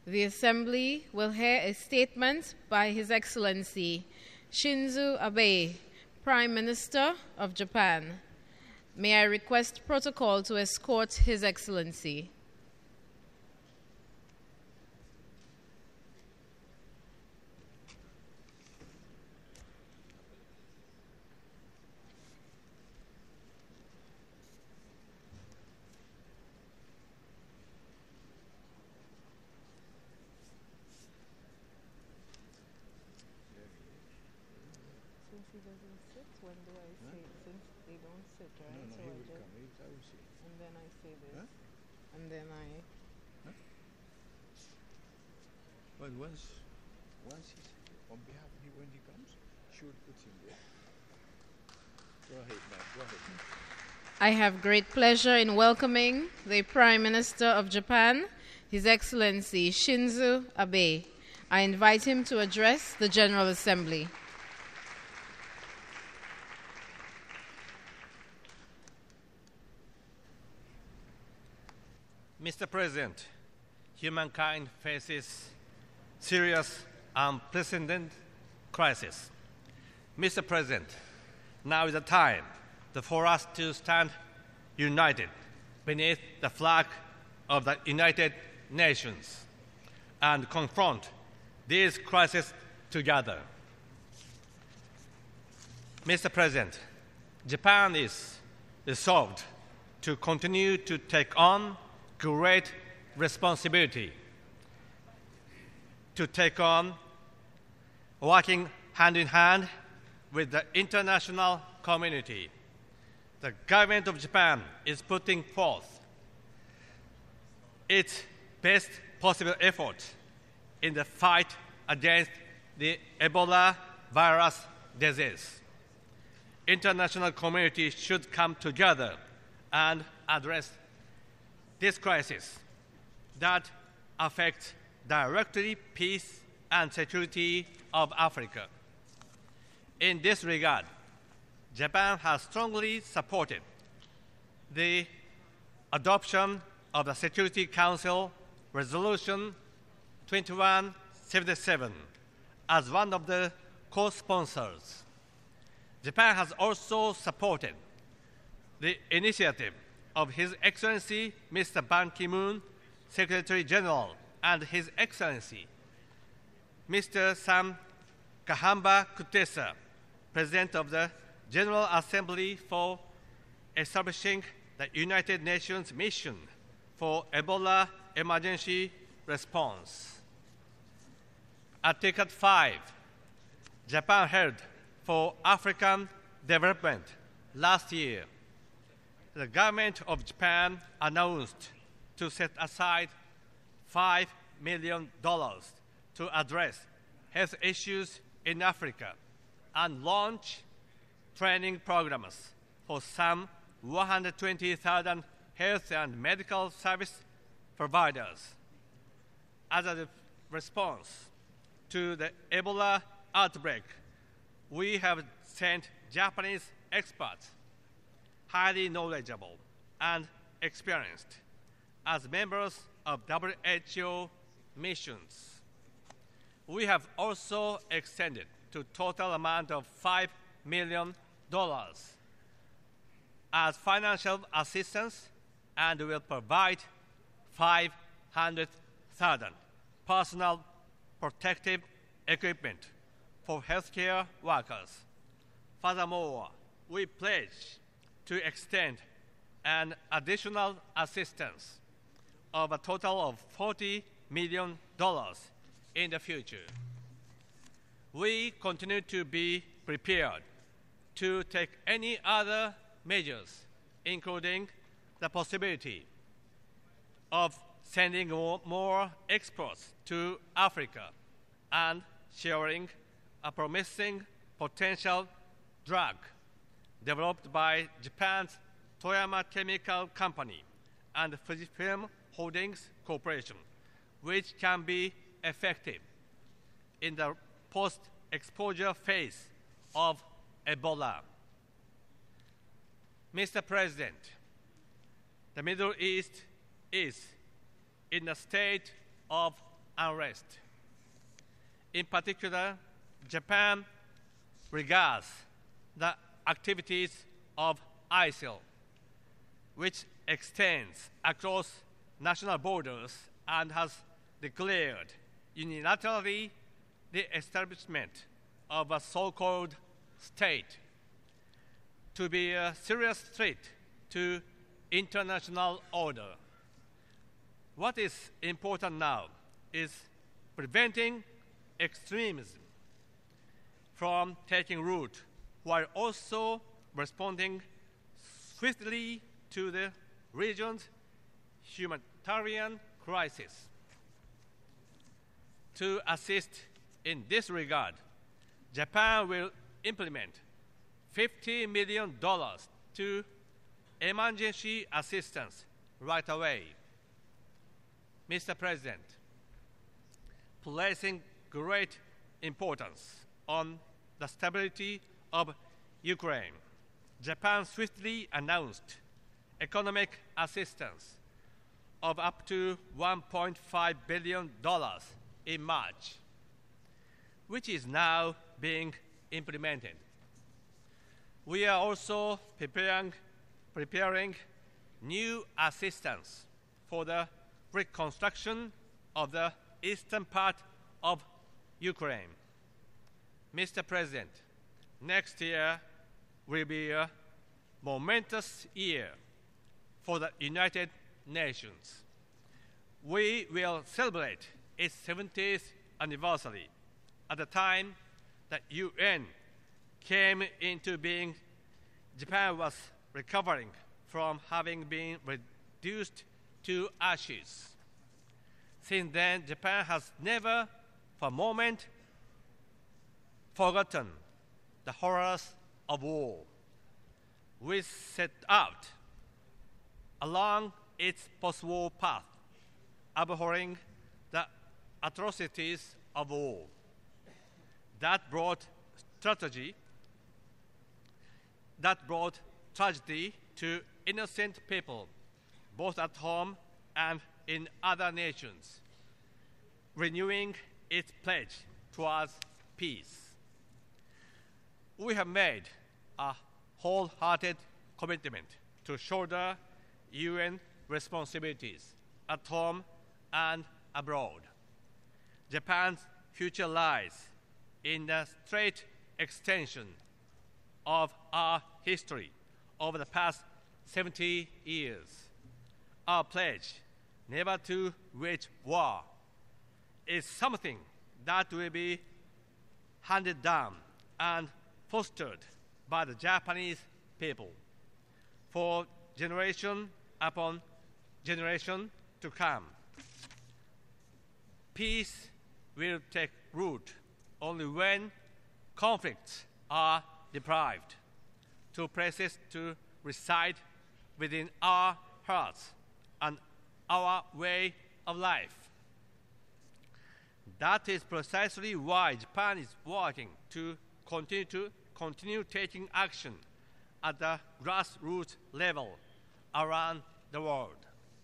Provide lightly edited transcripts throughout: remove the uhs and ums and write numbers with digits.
The Assembly will hear a statement by His Excellency Shinzo Abe, Prime Minister of Japan. May I request protocol to escort His Excellency. Since he doesn't sit, when do I say it? Since they don't sit, right? No, so he I will just, come. I will see. and then I say this, Huh? and then I. But once he's on behalf of when he comes, she will put him there. Go ahead, man. Go ahead. I have great pleasure in welcoming the Prime Minister of Japan, His Excellency Shinzo Abe. I invite him to address the General Assembly. Mr. President, humankind faces serious, unprecedented crisis. Mr. President, now is the time for us to stand united beneath the flag of the United Nations and confront these crises together. Mr. President, Japan is resolved to continue to take on great responsibility, to take on working hand in hand with the international community. The government of Japan is putting forth its best possible effort in the fight against the Ebola virus disease. International community should come together and address this crisis that affects directly peace and security of Africa. In this regard, Japan has strongly supported the adoption of the Security Council Resolution 2177 as one of the co-sponsors. Japan has also supported the initiative of His Excellency Mr. Ban Ki-moon, Secretary General, and His Excellency Mr. Sam Kahamba Kutesa, President of the General Assembly, for establishing the United Nations Mission for Ebola Emergency Response. Article 5, Japan held for African development last year. The government of Japan announced to set aside $5 million to address health issues in Africa and launch training programs for some 120,000 health and medical service providers. As a response to the Ebola outbreak, we have sent Japanese experts, highly knowledgeable and experienced, as members of WHO missions. We have also extended to total amount of $5 million as financial assistance and will provide 500,000 personal protective equipment for healthcare workers. Furthermore, we pledge to extend an additional assistance of a total of $40 million in the future. We continue to be prepared to take any other measures, including the possibility of sending more experts to Africa and sharing a promising potential drug developed by Japan's Toyama Chemical Company and Fujifilm Holdings Corporation, which can be effective in the post-exposure phase of Ebola. Mr. President, the Middle East is in a state of unrest. In particular, Japan regards the activities of ISIL, which extends across national borders and has declared unilaterally the establishment of a so-called state to be a serious threat to international order. What is important now is preventing extremism from taking root while also responding swiftly to the region's humanitarian crisis. To assist in this regard, Japan will implement $50 million to emergency assistance right away. Mr. President, placing great importance on the stability of Ukraine, Japan swiftly announced economic assistance of up to $1.5 billion in March, which is now being implemented. We are also preparing new assistance for the reconstruction of the eastern part of Ukraine. Mr. President, next year will be a momentous year for the United Nations. We will celebrate its 70th anniversary. At the time that UN came into being, Japan was recovering from having been reduced to ashes. Since then, Japan has never for a moment forgotten the horrors of war. We set out along its post-war path, abhorring the atrocities of war. That brought tragedy to innocent people, both at home and in other nations, renewing its pledge towards peace. We have made a wholehearted commitment to shoulder UN responsibilities at home and abroad. Japan's future lies in the straight extension of our history over the past 70 years. Our pledge never to wage war is something that will be handed down and fostered by the Japanese people for generation upon generation to come. Peace will take root only when conflicts are deprived to places to reside within our hearts and our way of life. That is precisely why Japan is working to continue taking action at the grassroots level around the world.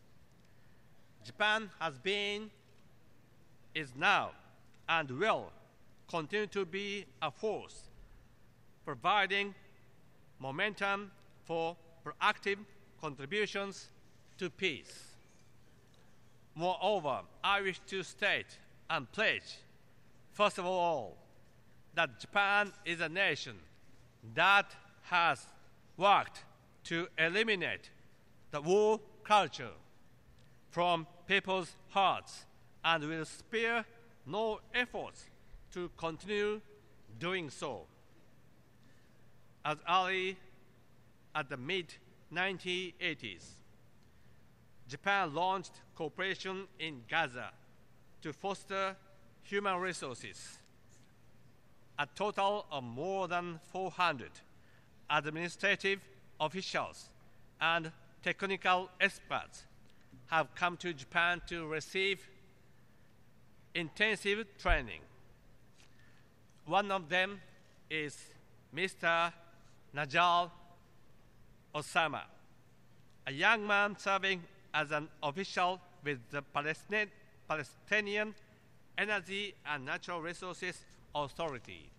Japan has been, is now, and will continue to be a force providing momentum for proactive contributions to peace. Moreover, I wish to state and pledge, first of all, that Japan is a nation that has worked to eliminate the war culture from people's hearts and will spare no efforts to continue doing so. As early as the mid-1980s, Japan launched cooperation in Gaza to foster human resources. A total of more than 400 administrative officials and technical experts have come to Japan to receive intensive training. One of them is Mr. Najal Osama, a young man serving as an official with the Palestinian Energy and Natural Resources Authority.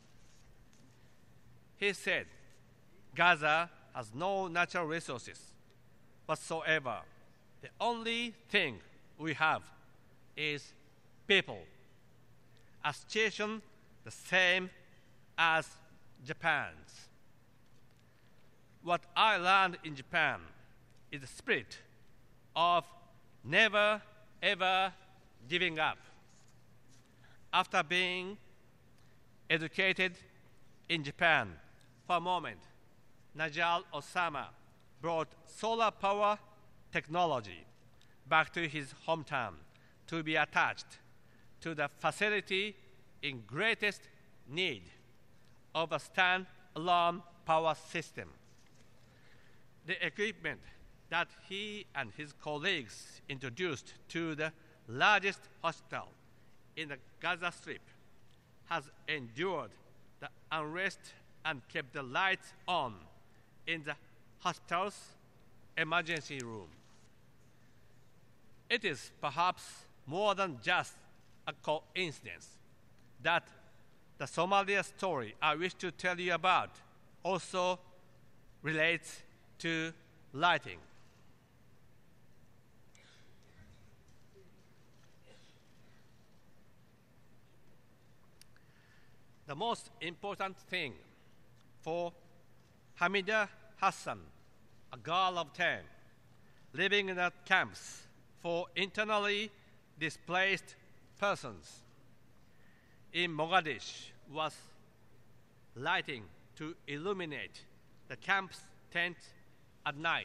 He said, Gaza has no natural resources whatsoever. The only thing we have is people. A situation the same as Japan's. What I learned in Japan is the spirit of never ever giving up. After being educated in Japan for a moment, Najal Osama brought solar power technology back to his hometown to be attached to the facility in greatest need of a stand-alone power system. The equipment that he and his colleagues introduced to the largest hospital in the Gaza Strip has endured the unrest and kept the lights on in the hospital's emergency room. It is perhaps more than just a coincidence that the Somalia story I wish to tell you about also relates to lighting. The most important thing for Hamida Hassan, a girl of 10, living in the camps for internally displaced persons in Mogadishu, was lighting to illuminate the camp's tent at night.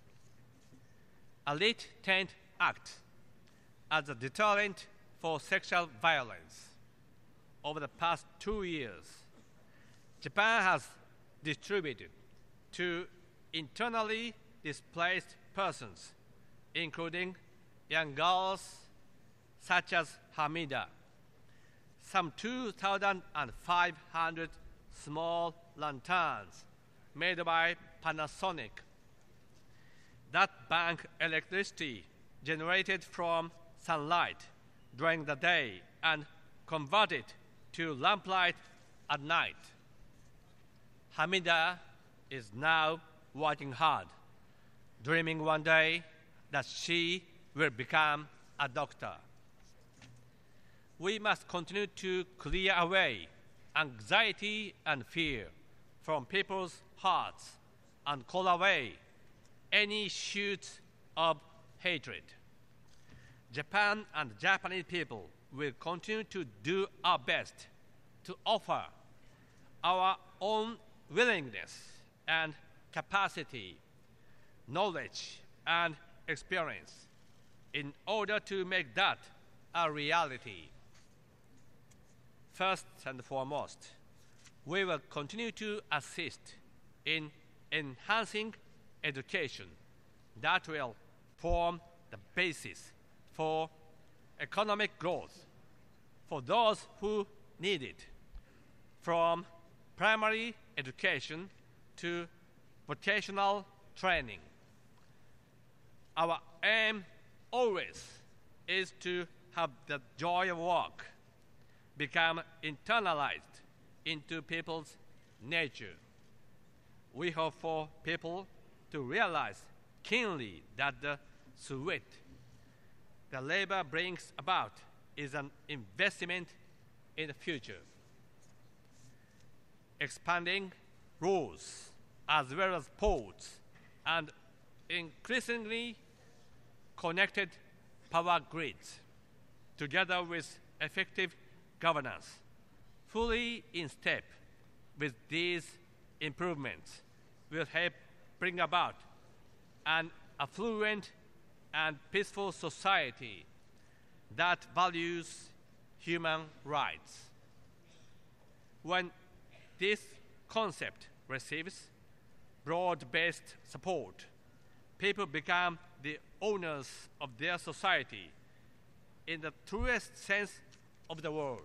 A lit tent acts as a deterrent for sexual violence. Over the past 2 years, Japan has distributed to internally displaced persons, including young girls such as Hamida, some 2,500 small lanterns made by Panasonic that bank electricity generated from sunlight during the day and convert it to lamplight at night. Hamida is now working hard, dreaming one day that she will become a doctor. We must continue to clear away anxiety and fear from people's hearts and call away any shoots of hatred. Japan and Japanese people will continue to do our best to offer our own willingness and capacity, knowledge and experience in order to make that a reality. First and foremost, we will continue to assist in enhancing education that will form the basis for economic growth for those who need it, from primary education to vocational training. Our aim always is to have the joy of work become internalized into people's nature. We hope for people to realize keenly that the sweat the labor brings about is an investment in the future. Expanding rules as well as ports and increasingly connected power grids, together with effective governance, fully in step with these improvements, will help bring about an affluent and peaceful society that values human rights. When this concept receives broad-based support, people become the owners of their society in the truest sense of the word.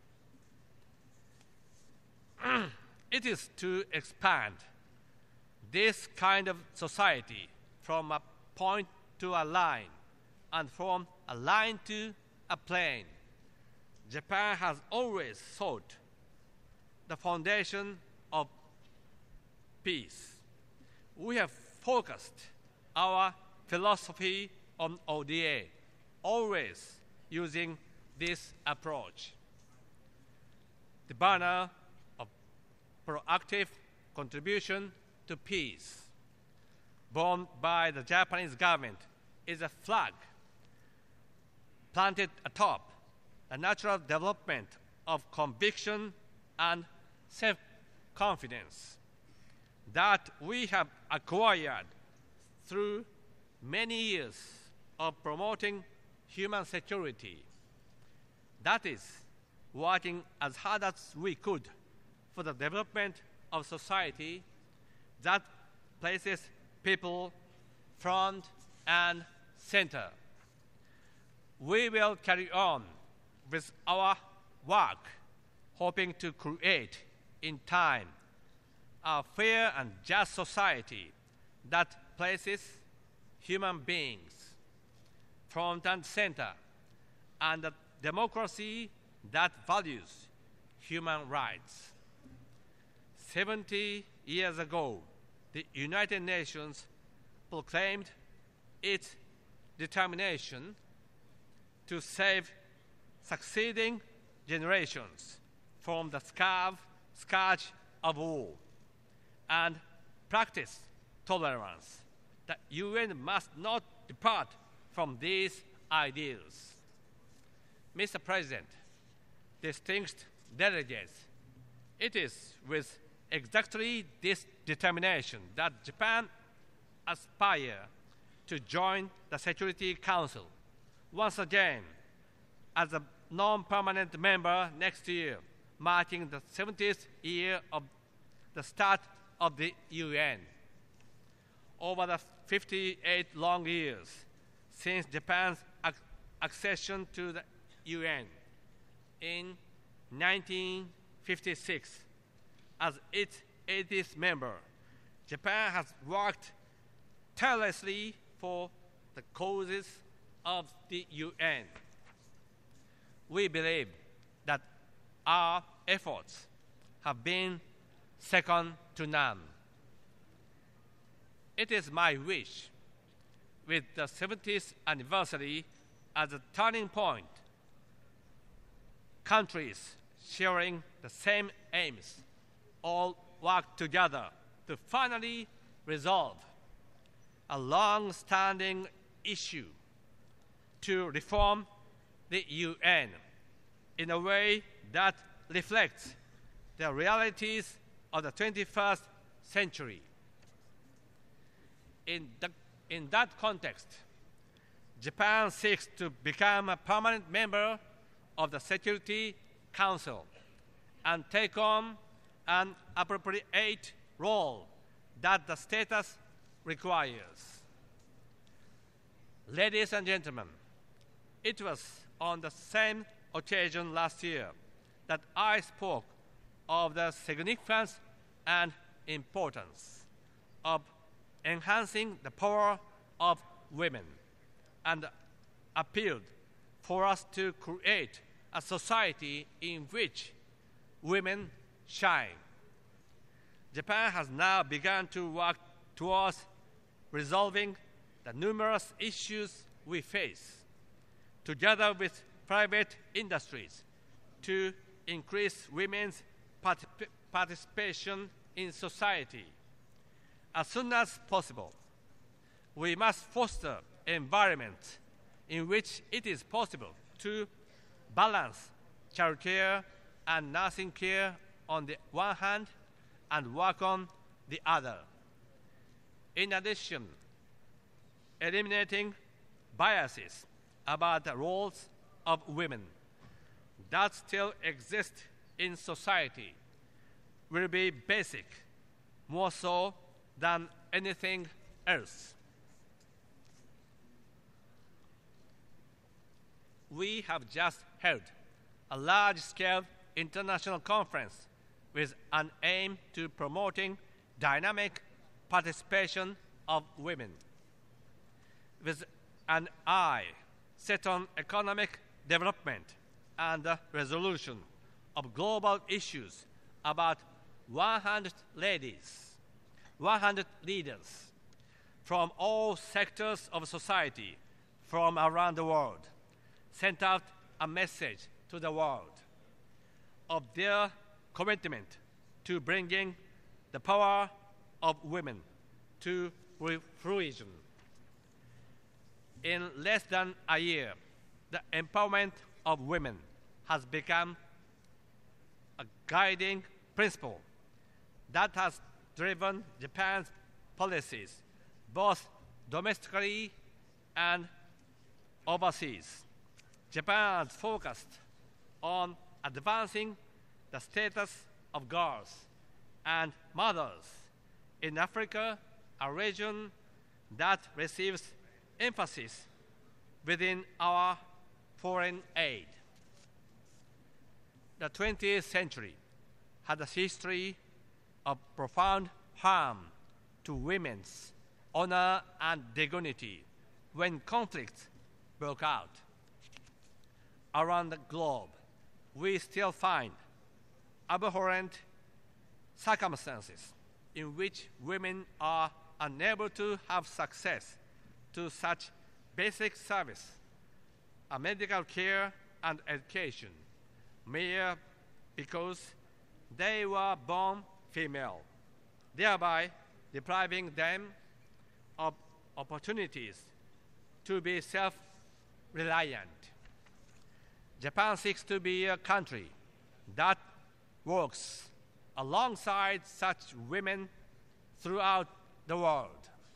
It is to expand this kind of society from a point to a line and from a line to a plane Japan has always sought the foundation of peace. We have focused our philosophy on ODA, always using this approach. The banner of proactive contribution to peace, borne by the Japanese government, is a flag planted atop the natural development of conviction and self-confidence that we have acquired through many years of promoting human security. That is, working as hard as we could for the development of society that places people front and center. We will carry on with our work, hoping to create in time a fair and just society that places human beings front and center, and a democracy that values human rights. 70 years ago, the United Nations proclaimed its determination to save succeeding generations from the scourge of war and practice tolerance. The UN must not depart from these ideals. Mr. President, distinguished delegates, it is with exactly this determination that Japan aspires to join the Security Council once again as a non-permanent member next year, marking the 70th year of the start of the UN. Over the 58 long years since Japan's accession to the UN in 1956, as its 80th member, Japan has worked tirelessly for the causes of the UN. We believe that our efforts have been second to none. It is my wish, with the 70th anniversary as a turning point, countries sharing the same aims all work together to finally resolve a long-standing issue to reform the UN in a way that reflects the realities of the 21st century. In that context, Japan seeks to become a permanent member of the Security Council and take on an appropriate role that the status requires. Ladies and gentlemen, it was on the same occasion last year that I spoke of the significance and importance of enhancing the power of women and appealed for us to create a society in which women shine. Japan has now begun to work towards resolving the numerous issues we face, together with private industries, to increase women's participation in society. As soon as possible, we must foster environments in which it is possible to balance childcare and nursing care on the one hand and work on the other. In addition, eliminating biases about the roles of women that still exist in society will be basic, more so than anything else. We have just held a large-scale international conference with an aim to promoting dynamic participation of women, with an eye set on economic development and the resolution of global issues about 100 leaders from all sectors of society from around the world sent out a message to the world of their commitment to bringing the power of women to fruition. In less than a year, the empowerment of women has become a guiding principle that has driven Japan's policies, both domestically and overseas. Japan has focused on advancing the status of girls and mothers in Africa, a region that receives emphasis within our foreign aid. The 20th century had a history of profound harm to women's honor and dignity when conflicts broke out. Around the globe, we still find abhorrent circumstances in which women are unable to have access to such basic service, medical care and education, mere because they were born female, thereby depriving them of opportunities to be self-reliant. Japan seeks to be a country that works alongside such women throughout the world.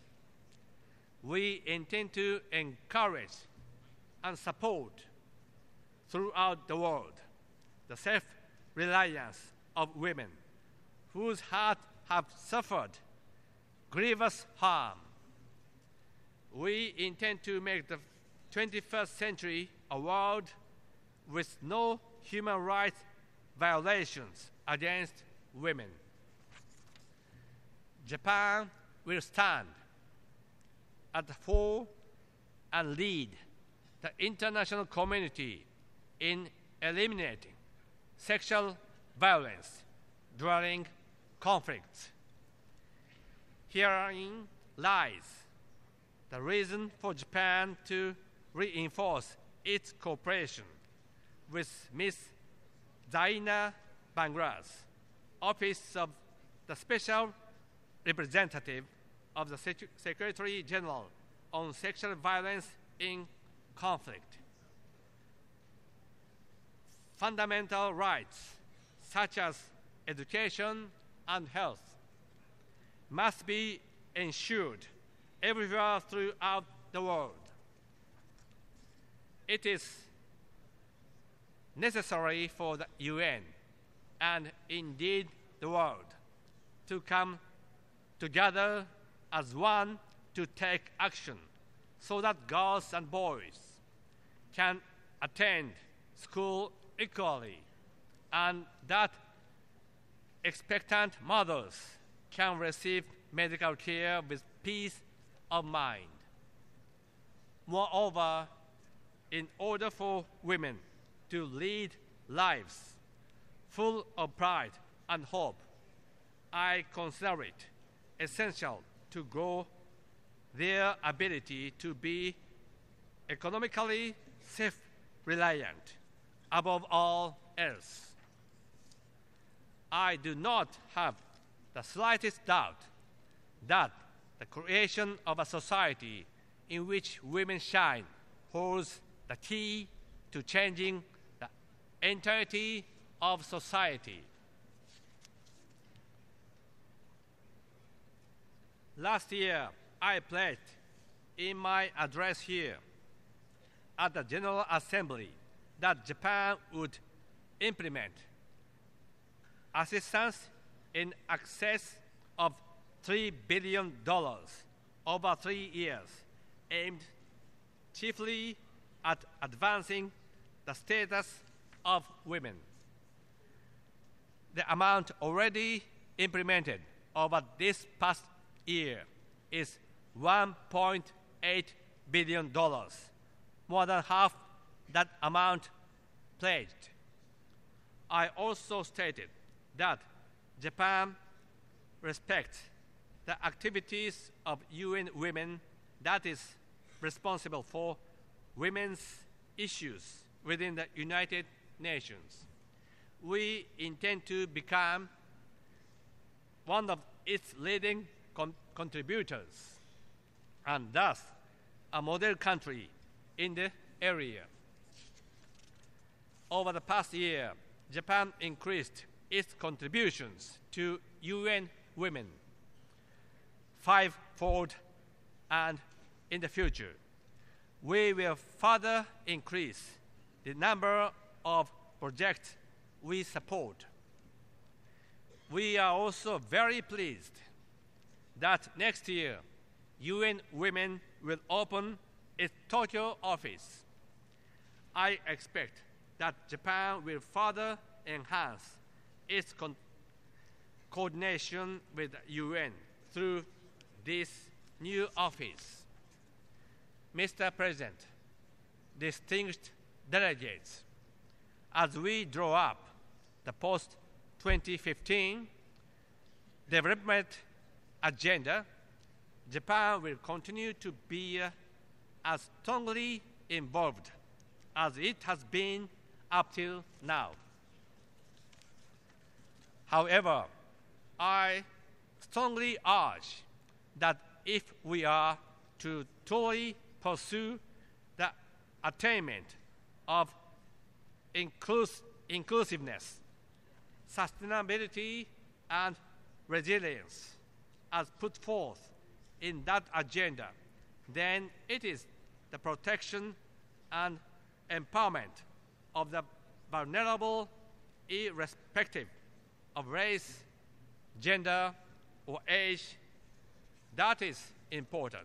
We intend to encourage and support throughout the world the self-reliance of women whose hearts have suffered grievous harm. We intend to make the 21st century a world with no human rights violations against women. Japan will stand at the fore and lead the international community in eliminating sexual violence during conflicts. Herein lies the reason for Japan to reinforce its cooperation with Ms. Zaina Bangra's Office of the Special Representative of the Secretary General on Sexual Violence in Conflict. Fundamental rights such as education and health must be ensured everywhere throughout the world. It is necessary for the UN and indeed the world to come together as one to take action so that girls and boys can attend school equally and that expectant mothers can receive medical care with peace of mind. Moreover, in order for women to lead lives full of pride and hope, I consider it essential to grow their ability to be economically self-reliant above all else. I do not have the slightest doubt that the creation of a society in which women shine holds the key to changing the entirety of society. Last year, I pledged in my address here at the General Assembly that Japan would implement assistance in excess of $3 billion over 3 years, aimed chiefly at advancing the status of women. The amount already implemented over this past year is $1.8 billion, more than half that amount pledged. I also stated that Japan respects the activities of UN Women that is responsible for women's issues within the United Nations. We intend to become one of its leading contributors and thus a model country in the area. Over the past year, Japan increased its contributions to UN Women fivefold, and in the future, we will further increase the number of projects we support. We are also very pleased that next year, UN Women will open its Tokyo office. I expect that Japan will further enhance its coordination with the UN through this new office. Mr. President, distinguished delegates, as we draw up the post-2015 development agenda, Japan will continue to be as strongly involved as it has been up till now. However, I strongly urge that if we are to truly pursue the attainment of inclusiveness, sustainability, and resilience as put forth in that agenda, then it is the protection and empowerment of the vulnerable, irrespective of race, gender, or age, that is important.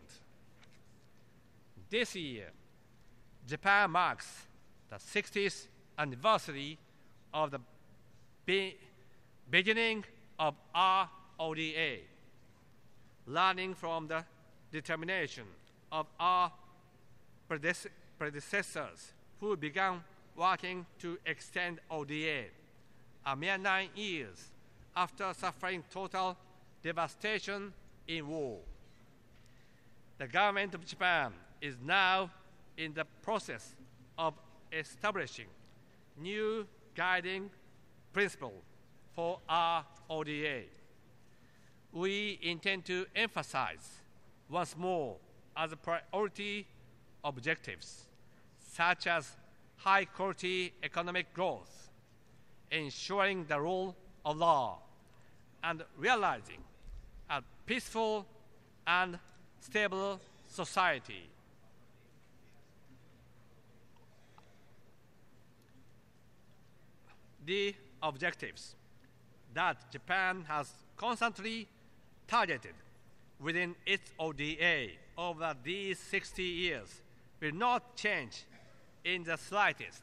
This year, Japan marks the 60th anniversary of the beginning of our ODA. Learning from the determination of our predecessors who began working to extend ODA a mere 9 years after suffering total devastation in war. The government of Japan is now in the process of establishing new guiding principles for our ODA. We intend to emphasize once more as a priority objectives such as high-quality economic growth, ensuring the rule of law, and realizing a peaceful and stable society. The objectives that Japan has constantly targeted within its ODA over these 60 years will not change in the slightest.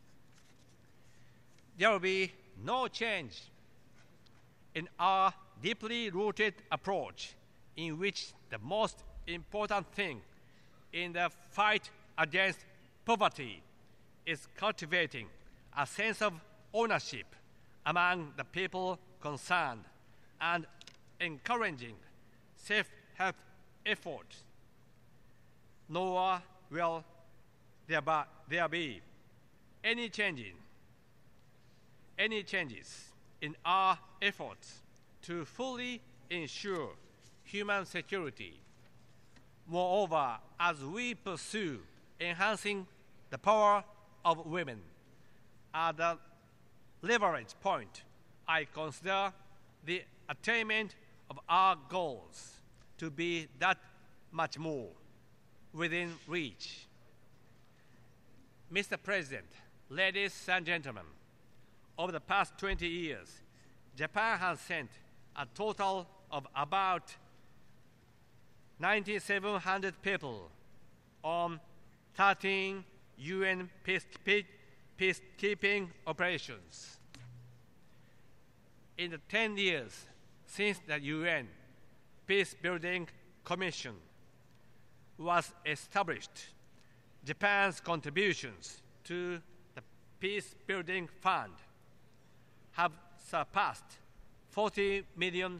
There will be no change in our deeply rooted approach, in which the most important thing in the fight against poverty is cultivating a sense of ownership among the people concerned and encouraging self-help efforts. Nor will there be any changes in our efforts to fully ensure human security. Moreover, as we pursue enhancing the power of women, at the leverage point, I consider the attainment of our goals to be that much more within reach. Mr. President, ladies and gentlemen, over the past 20 years, Japan has sent a total of about 9,700 people on 13 UN peacekeeping operations. In the 10 years since the UN Peacebuilding Commission was established, Japan's contributions to the Peace Building Fund have surpassed $40 million.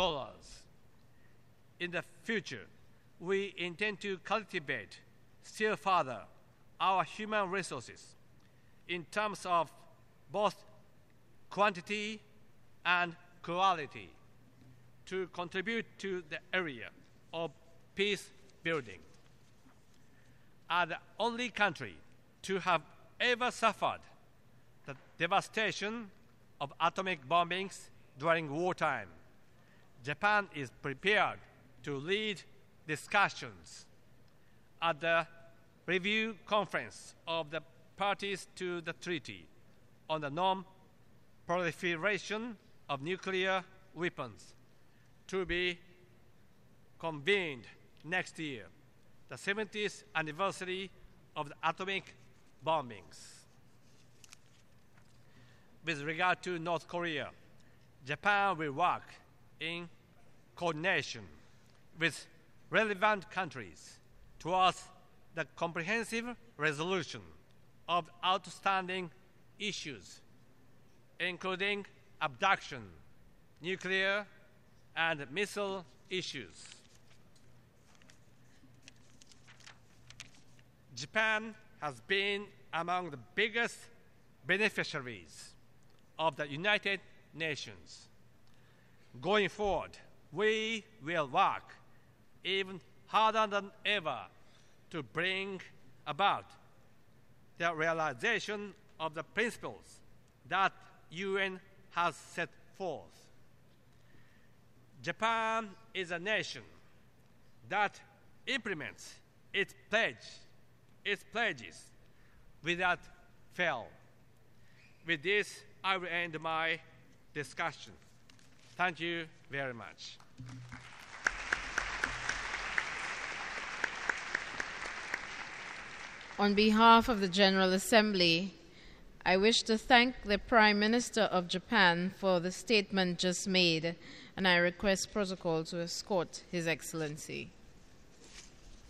In the future, we intend to cultivate still further our human resources in terms of both quantity and quality to contribute to the area of peace building. As the only country to have ever suffered the devastation of atomic bombings during wartime, Japan is prepared to lead discussions at the review conference of the parties to the treaty on the non-proliferation of nuclear weapons to be convened next year, the 70th anniversary of the atomic bombings. With regard to North Korea, Japan will work in coordination with relevant countries towards the comprehensive resolution of outstanding issues, including abduction, nuclear, and missile issues. Japan has been among the biggest beneficiaries of the United Nations. Going forward, we will work even harder than ever to bring about the realization of the principles that UN has set forth. Japan is a nation that implements its pledges without fail. With this, I will end my discussion. Thank you very much. On behalf of the General Assembly, I wish to thank the Prime Minister of Japan for the statement just made, and I request protocol to escort His Excellency.